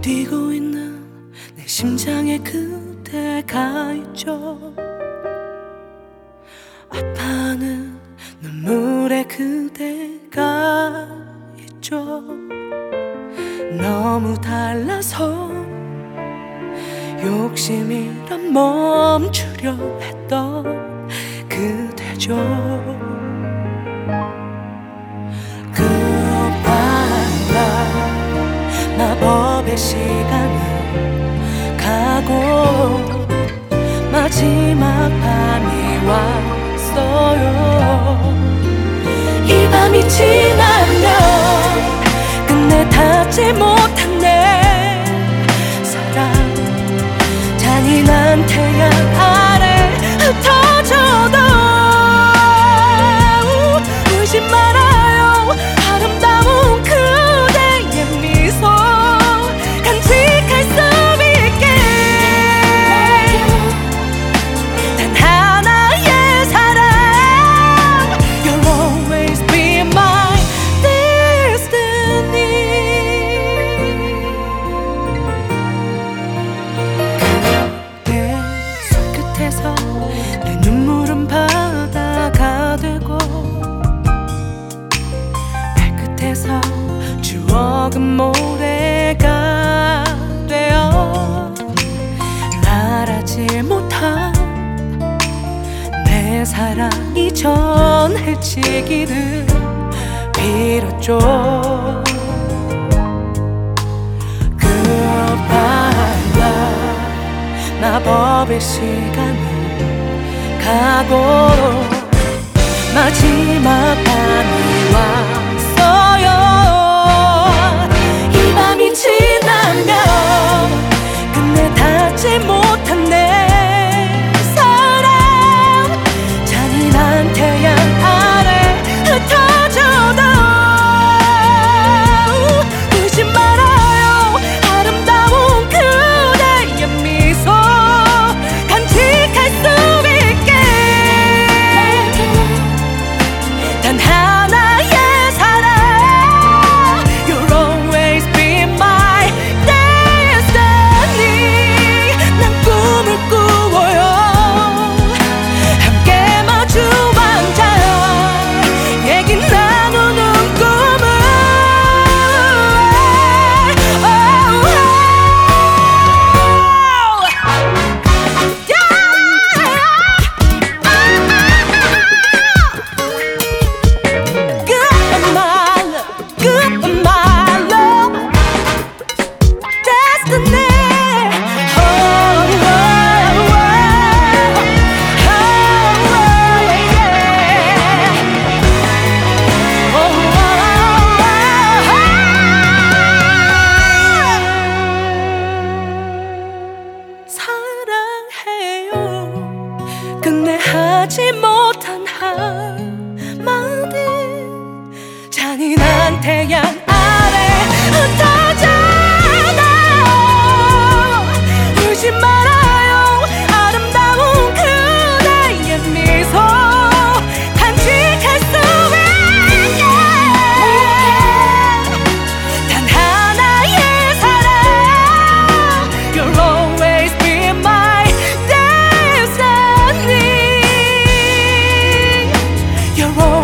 뛰고 있는 내 심장에 그대가 있죠. 아파하는 눈물에 그대가 있죠. 너무 달라서 욕심이란 멈추려 했던 그대죠. 그 바람 마법의 시간은 가고 마지막 밤이 왔어요. 이 밤이 지나면 끝내 닿지 못한 내 사랑 잔인한 태양 아래 흩어져도 울지 말아요. 아름다운 그대의 미소 간직할 수 있게 단 하나의 사랑 You'll always be my destiny. 그대 손끝에서 내 눈물은 바다가 되고 발끝에서 추억은 모래가 되어 말하지 못한 내 사랑이 전해지기를 빌었죠. 그 바람 마법의 시간은 가고 마지막 밤이 왔어요. 이 밤이 지나면 끝내 닿지 못한 내 사랑 잔인한 태양 아래 흩어져도 울지 말아요. 아름다운 그대의 미소 간직할 수 있게 단 하나의 사랑 You'll always be my destiny. 난 꿈을 꾸어요. 함께 마주 앉아 얘기 나누는 꿈을 Goodbye my love Destiny. Oh, oh, oh, oh, 사랑해요. 끝내 하지 못한 한마디 잔인한 태양 아래 흩어져도 울지 말아요. 아름다운 그대의 미소 간직할 수 있게 단 하나의 사랑 You'll always be my destiny. You're